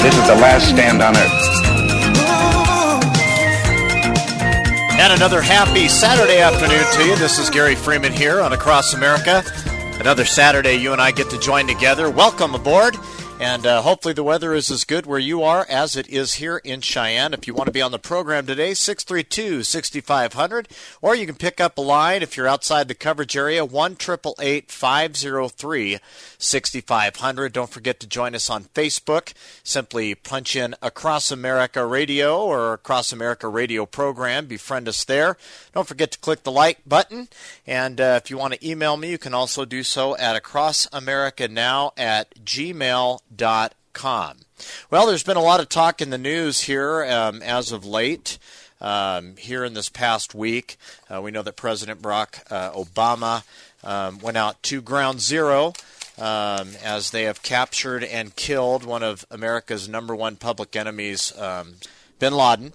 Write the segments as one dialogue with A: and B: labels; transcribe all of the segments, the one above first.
A: This is the last stand on Earth.
B: And another happy Saturday afternoon to you. This is Gary Freeman here on Across America. Another Saturday you and I get to join together. Welcome aboard. And hopefully the weather is as good where you are as it is here in Cheyenne. If you want to be on the program today, 632-6500, or you can pick up a line if you're outside the coverage area, 1-888-503-6500. Don't forget to join us on Facebook. Simply punch in Across America Radio or Across America Radio Program. Befriend us there. Don't forget to click the like button. And if you want to email me, you can also do so at acrossamericanow@gmail.com. Well, there's been a lot of talk in the news here as of late. Here in this past week, we know that President Barack Obama went out to Ground Zero as they have captured and killed one of America's number one public enemies, bin Laden.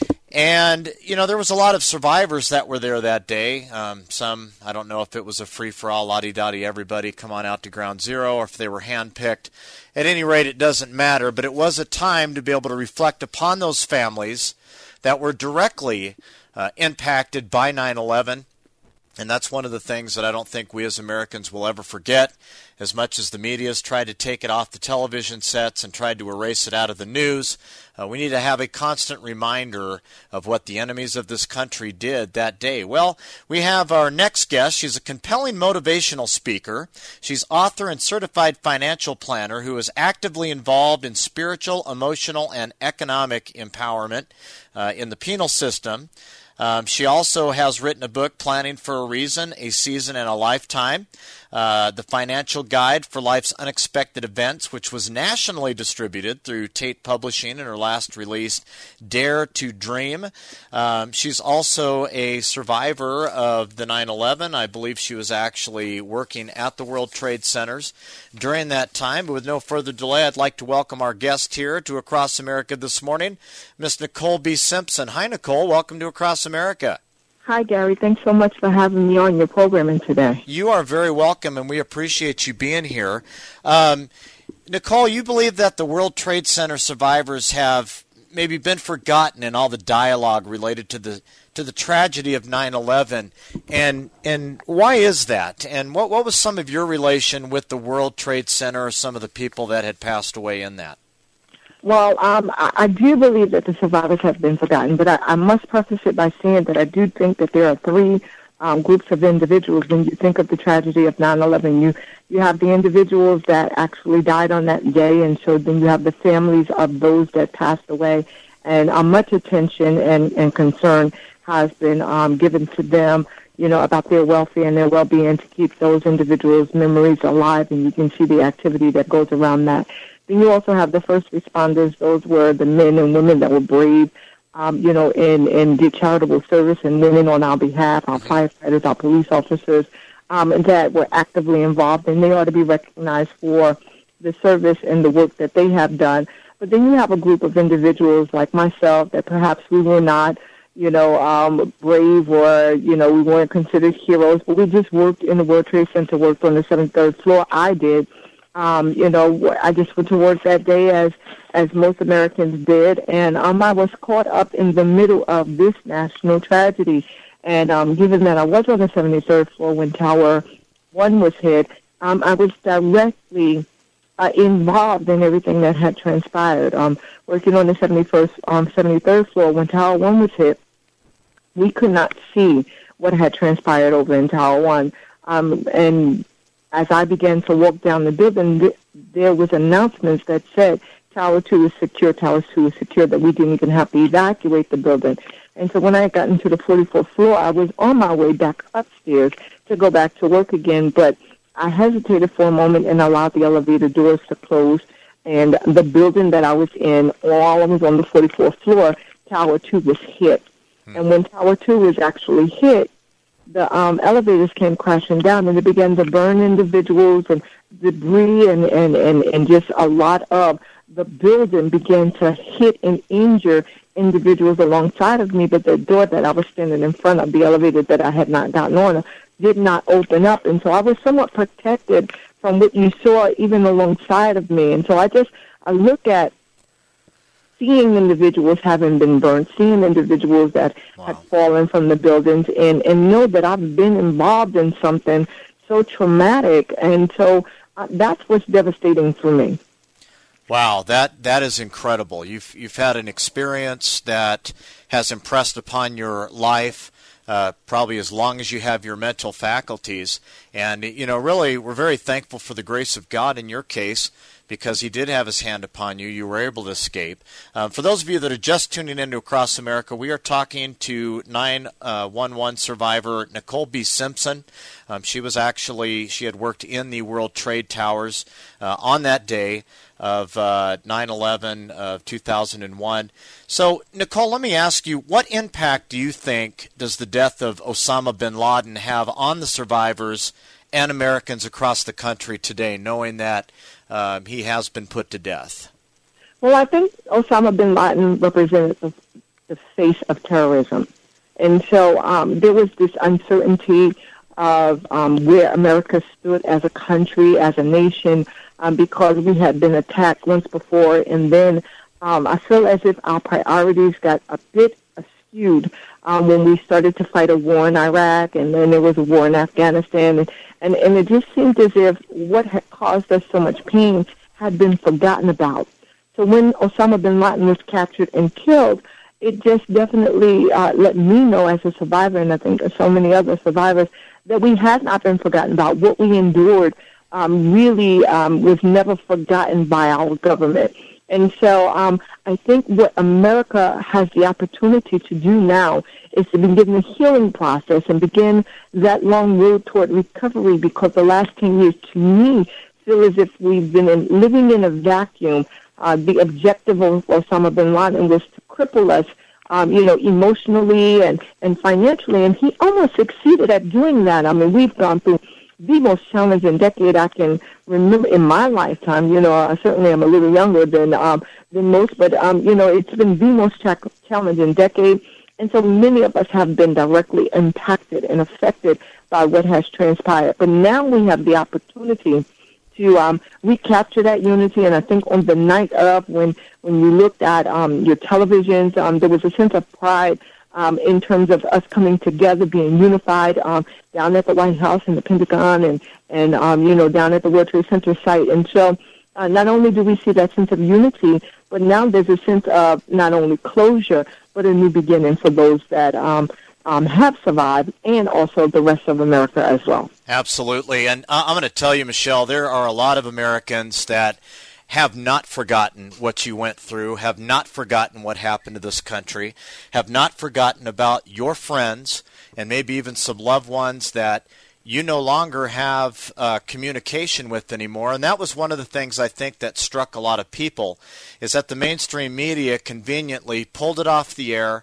B: And, you know, there was a lot of survivors that were there that day. Some, I don't know if it was a free-for-all, la-di-da-di, everybody come on out to Ground Zero, or if they were handpicked. At any rate, it doesn't matter, but it was a time to be able to reflect upon those families that were directly impacted by 9/11. And that's one of the things that I don't think we as Americans will ever forget. As much as the media has tried to take it off the television sets and tried to erase it out of the news, we need to have a constant reminder of what the enemies of this country did that day. Well, we have our next guest. She's a compelling motivational speaker. She's author and certified financial planner who is actively involved in spiritual, emotional, and economic empowerment in the penal system. She also has written a book, Planning for a Reason, A Season and a Lifetime, The Financial Guide for Life's Unexpected Events, which was nationally distributed through Tate Publishing in her last release, Dare to Dream. She's also a survivor of the 9/11. I believe she was actually working at the World Trade Centers during that time. But with no further delay, I'd like to welcome our guest here to Across America this morning, Miss Nicole B. Simpson. Hi, Nicole. Welcome to Across America.
C: Hi, Gary. Thanks so much for having me on your programming today.
B: You are very welcome, and we appreciate you being here. Nicole, you believe that the World Trade Center survivors have maybe been forgotten in all the dialogue related to the tragedy of 9/11, and why is that? And what was some of your relation with the World Trade Center or some of the people that had passed away in that?
C: Well, I do believe that the survivors have been forgotten, but I must preface it by saying that I do think that there are three groups of individuals when you think of the tragedy of 9/11. You have the individuals that actually died on that day, and so then you have the families of those that passed away, and much attention and concern has been given to them, you know, about their welfare and their well-being to keep those individuals' memories alive, and you can see the activity that goes around that. Then you also have the first responders. Those were the men and women that were brave, you know, and did charitable service and winning on our behalf, our firefighters, our police officers, and that were actively involved, and they ought to be recognized for the service and the work that they have done. But then you have a group of individuals like myself that perhaps we were not, you know, brave, or, you know, we weren't considered heroes, but we just worked in the World Trade Center, worked on the 73rd floor. I did. You know, I just went to work that day as most Americans did, and I was caught up in the middle of this national tragedy. And given that I was on the 73rd floor when Tower 1 was hit, I was directly involved in everything that had transpired. Working on the 73rd floor when Tower 1 was hit, we could not see what had transpired over in Tower 1. And as I began to walk down the building, there was announcements that said Tower 2 is secure, Tower 2 is secure, that we didn't even have to evacuate the building. And so when I got into the 44th floor, I was on my way back upstairs to go back to work again, but I hesitated for a moment and allowed the elevator doors to close, and the building that I was in, while I was on the 44th floor, Tower 2 was hit. And when Tower 2 was actually hit, the elevators came crashing down, and they began to burn individuals, and debris and just a lot of the building began to hit and injure individuals alongside of me. But the door that I was standing in front of, the elevator that I had not gotten on, did not open up. And so I was somewhat protected from what you saw even alongside of me. And so I look at seeing individuals having been burnt, seeing individuals that had fallen from the buildings, and know that I've been involved in something so traumatic. And so that's what's devastating for me.
B: Wow, that is incredible. You've had an experience that has impressed upon your life probably as long as you have your mental faculties. And, really, we're very thankful for the grace of God in your case, because he did have his hand upon you. You were able to escape. For those of you that are just tuning in to Across America, we are talking to 9/11 survivor Nicole B. Simpson. She had worked in the World Trade Towers on that day of 9/11 of 2001. So, Nicole, let me ask you, what impact do you think does the death of Osama bin Laden have on the survivors and Americans across the country today, knowing that he has been put to death?
C: Well, I think Osama bin Laden represented the face of terrorism. And so there was this uncertainty of where America stood as a country, as a nation, because we had been attacked once before. And then I feel as if our priorities got a bit skewed when we started to fight a war in Iraq, and then there was a war in Afghanistan. And it just seemed as if what had caused us so much pain had been forgotten about. So when Osama bin Laden was captured and killed, it just definitely let me know as a survivor, and I think so many other survivors, that we had not been forgotten about. What we endured really was never forgotten by our government. And so I think what America has the opportunity to do now is to begin the healing process and begin that long road toward recovery, because the last 10 years, to me, feel as if we've been living in a vacuum. The objective of Osama bin Laden was to cripple us, emotionally and financially, and he almost succeeded at doing that. I mean, we've gone through the most challenging decade I can remember in my lifetime. I certainly am a little younger than most, but it's been the most challenging decade. And so many of us have been directly impacted and affected by what has transpired. But now we have the opportunity to recapture that unity. And I think on the night of, when you looked at your televisions, there was a sense of pride in terms of us coming together, being unified down at the White House and the Pentagon and down at the World Trade Center site. And so not only do we see that sense of unity, but now there's a sense of not only closure, but a new beginning for those that have survived, and also the rest of America as well.
B: Absolutely. And I'm going to tell you, Michelle, there are a lot of Americans that have not forgotten what you went through, have not forgotten what happened to this country, have not forgotten about your friends and maybe even some loved ones that you no longer have communication with anymore. And that was one of the things I think that struck a lot of people, is that the mainstream media conveniently pulled it off the air.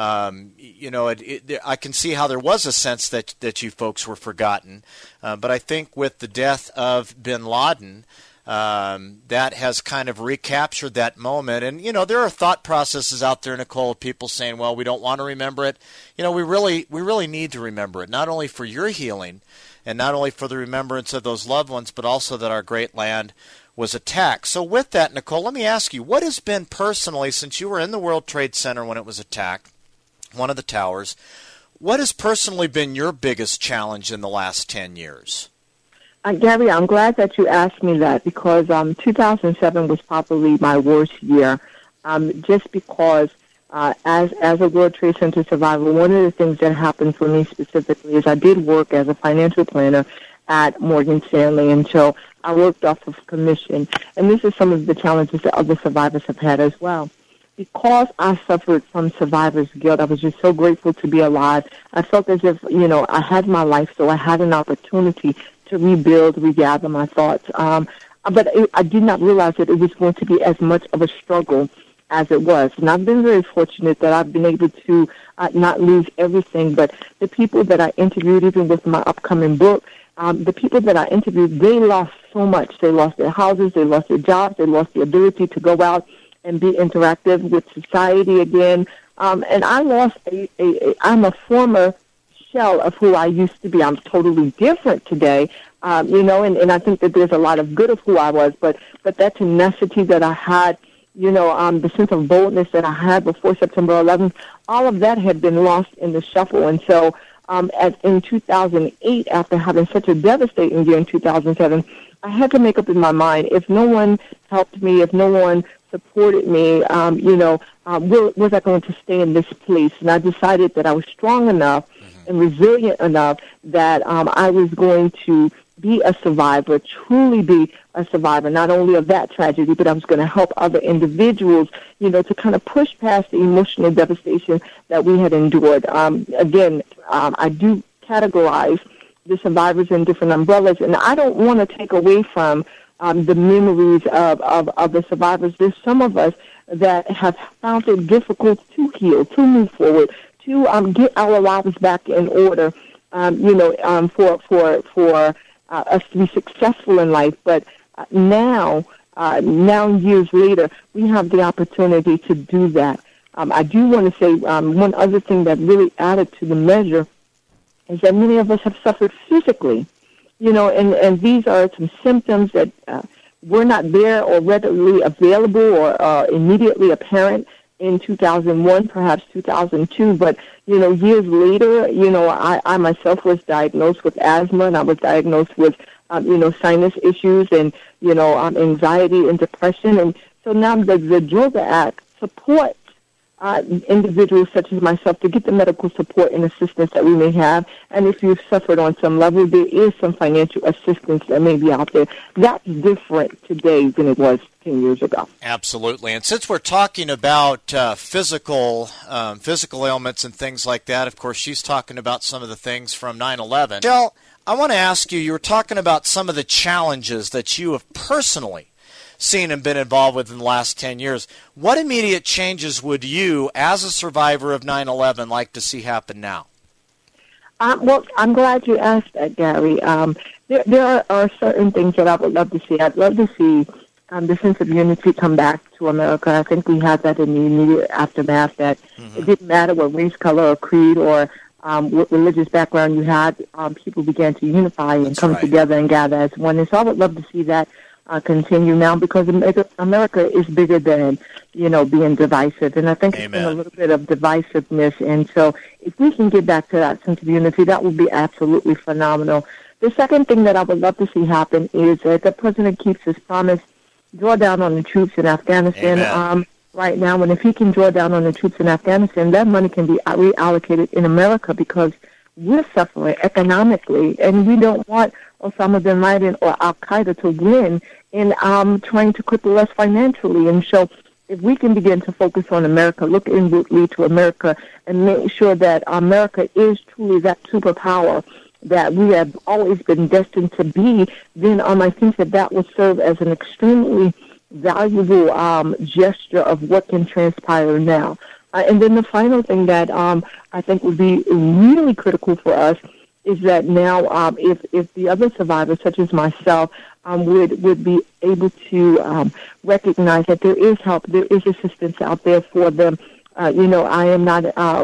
B: I can see how there was a sense that you folks were forgotten. But I think with the death of bin Laden, that has kind of recaptured that moment. And, there are thought processes out there, Nicole, of people saying, well, we don't want to remember it. We really need to remember it, not only for your healing and not only for the remembrance of those loved ones, but also that our great land was attacked. So with that, Nicole, let me ask you, what has been personally, since you were in the World Trade Center when it was attacked, one of the towers, what has personally been your biggest challenge in the last 10 years?
C: Gary, I'm glad that you asked me that, because 2007 was probably my worst year, just because as a World Trade Center survivor, one of the things that happened for me specifically is I did work as a financial planner at Morgan Stanley, and so I worked off of commission. And this is some of the challenges that other survivors have had as well. Because I suffered from survivor's guilt, I was just so grateful to be alive. I felt as if, I had my life, so I had an opportunity to rebuild, regather my thoughts. But I did not realize that it was going to be as much of a struggle as it was. And I've been very fortunate that I've been able to not lose everything, but the people that I interviewed, even with my upcoming book, the people that I interviewed, they lost so much. They lost their houses, they lost their jobs, they lost the ability to go out and be interactive with society again. And I lost I'm a former shell of who I used to be. I'm totally different today, and I think that there's a lot of good of who I was, but that tenacity that I had, the sense of boldness that I had before September 11th, all of that had been lost in the shuffle. And so in 2008, after having such a devastating year in 2007, I had to make up in my mind, if no one helped me, if no one supported me, was I going to stay in this place? And I decided that I was strong enough and resilient enough that I was going to be a survivor, truly be a survivor, not only of that tragedy, but I was going to help other individuals, to kind of push past the emotional devastation that we had endured. I do categorize the survivors in different umbrellas, and I don't want to take away from the memories of the survivors. There's some of us that have found it difficult to heal, to move forward, to get our lives back in order, for us to be successful in life. But now years later, we have the opportunity to do that. I do want to say one other thing that really added to the measure is that many of us have suffered physically, and these are some symptoms that were not there or readily available or immediately apparent in 2001, perhaps 2002, but, years later, I myself was diagnosed with asthma, and I was diagnosed with, sinus issues and, anxiety and depression. And so now the Zadroga Act supports individuals such as myself to get the medical support and assistance that we may have. And if you've suffered on some level, there is some financial assistance that may be out there. That's different today than it was 10 years ago.
B: Absolutely. And since we're talking about physical ailments and things like that, of course, she's talking about some of the things from 9/11. Michelle, I want to ask you were talking about some of the challenges that you have personally seen and been involved with in the last 10 years. What immediate changes would you, as a survivor of 9/11, like to see happen now?
C: Well, I'm glad you asked that, Gary. There are certain things that I would love to see. I'd love to see the sense of unity come back to America. I think we had that in the immediate aftermath, that it didn't matter what race, color, or creed, or what religious background you had. People began to unify and come together and gather as one. And so I would love to see that continue now, because America is bigger than, being divisive. And I think It's been a little bit of divisiveness. And so if we can get back to that sense of unity, that would be absolutely phenomenal. The second thing that I would love to see happen is that the president keeps his promise, draw down on the troops in Afghanistan right now. And if he can draw down on the troops in Afghanistan, that money can be reallocated in America, because we're suffering economically, and we don't want Osama bin Laden or Al-Qaeda to win in trying to cripple us financially. And so if we can begin to focus on America, look inwardly to America, and make sure that America is truly that superpower that we have always been destined to be, then I think that will serve as an extremely valuable gesture of what can transpire now. And then the final thing that I think would be really critical for us is that now if the other survivors, such as myself, would be able to recognize that there is help, there is assistance out there for them. I am not,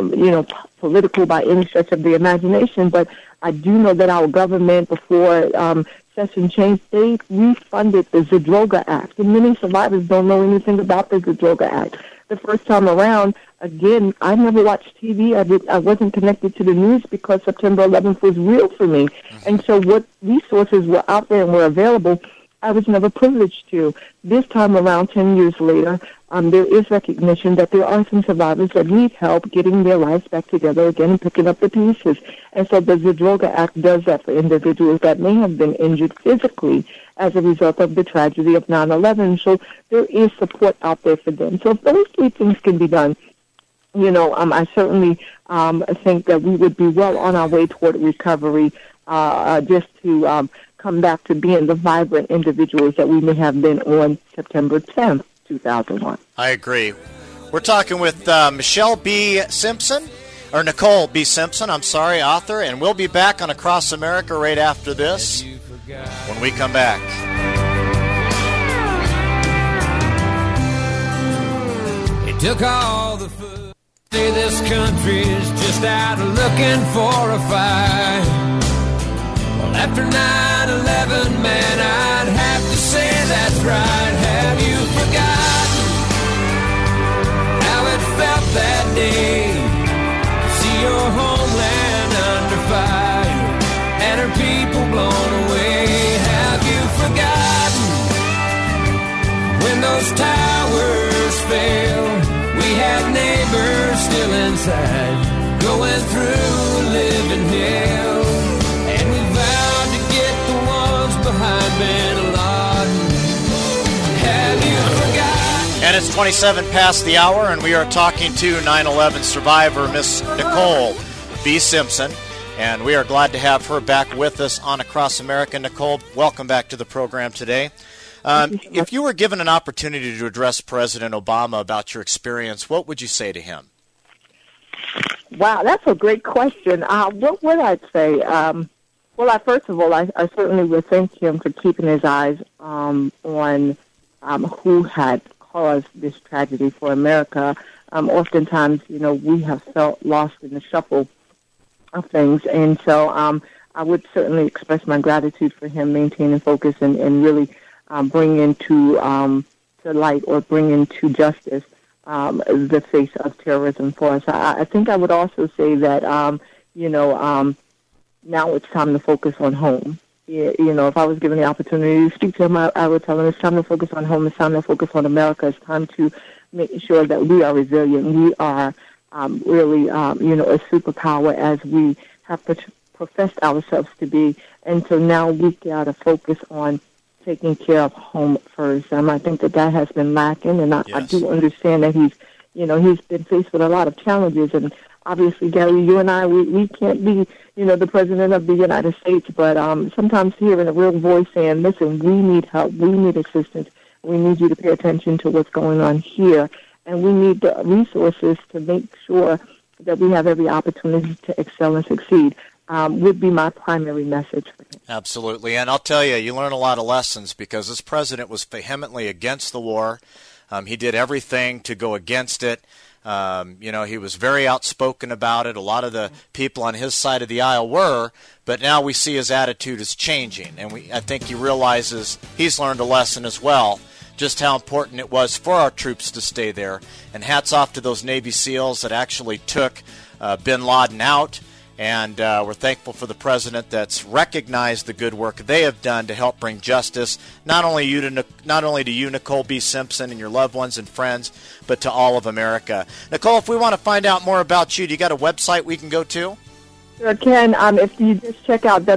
C: political by any stretch of the imagination, but I do know that our government, before session change, they refunded the Zadroga Act. And many survivors don't know anything about the Zadroga Act. The first time around, again, I never watched TV. I wasn't connected to the news because September 11th was real for me. And so what resources were out there and were available, I was never privileged to. This time around, 10 years later, there is recognition that there are some survivors that need help getting their lives back together again and picking up the pieces. And so the Zadroga Act does that for individuals that may have been injured physically as a result of the tragedy of 9/11. So there is support out there for them. So if those three things can be done, I certainly think that we would be well on our way toward recovery, just to come back to being the vibrant individuals that we may have been on September 10th, 2001.
B: I agree. We're talking with Nicole B. Simpson, author, and we'll be back on Across America right after this when we come back.
A: It took all the food. This country's just out looking for a fight. Well, after 9/11, man, I'd have to say that's right. Have you forgotten side, going through living hell. And we vowed to get the ones behind Bin Laden. Have you forgotten?
B: And it's 27 past the hour, and we are talking to 9/11 survivor Miss Nicole B. Simpson. And we are glad to have her back with us on Across America. Nicole, welcome back to the program today. If you were given an opportunity to address President Obama about your experience, what would you say to him?
C: Wow, that's a great question. What would I say? Well, first of all, I certainly would thank him for keeping his eyes on who had caused this tragedy for America. Oftentimes, we have felt lost in the shuffle of things, and so I would certainly express my gratitude for him maintaining focus and really bring into to light or bring into justice the face of terrorism for us. I think I would also say that now it's time to focus on home. If I was given the opportunity to speak to him, I would tell him it's time to focus on home. It's time to focus on America. It's time to make sure that we are resilient. We are really, a superpower as we have professed ourselves to be. And so now we got to focus on taking care of home first. I think that has been lacking, and I do understand that he's been faced with a lot of challenges. And obviously, Gary, you and I, we can't be, the president of the United States, but sometimes hearing a real voice saying, listen, we need help, we need assistance, we need you to pay attention to what's going on here, and we need the resources to make sure that we have every opportunity to excel and succeed, would be my primary message for him.
B: Absolutely, and I'll tell you, you learn a lot of lessons because this president was vehemently against the war. He did everything to go against it. He was very outspoken about it. A lot of the people on his side of the aisle were, but now we see his attitude is changing, and I think he realizes he's learned a lesson as well, just how important it was for our troops to stay there. And hats off to those Navy SEALs that actually took Bin Laden out. And we're thankful for the president that's recognized the good work they have done to help bring justice, not only to you, Nicole B. Simpson, and your loved ones and friends, but to all of America. Nicole, if we want to find out more about you, do you got a website we can go to?
C: Sure can. If you just check out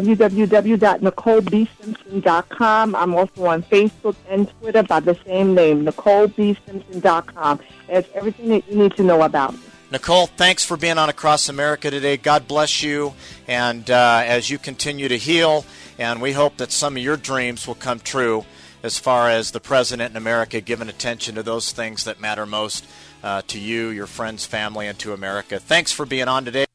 C: www.NicoleBSimpson.com. I'm also on Facebook and Twitter by the same name, NicoleBSimpson.com. It's everything that you need to know about me.
B: Nicole, thanks for being on Across America today. God bless you, and as you continue to heal, and we hope that some of your dreams will come true as far as the president in America giving attention to those things that matter most to you, your friends, family, and to America. Thanks for being on today.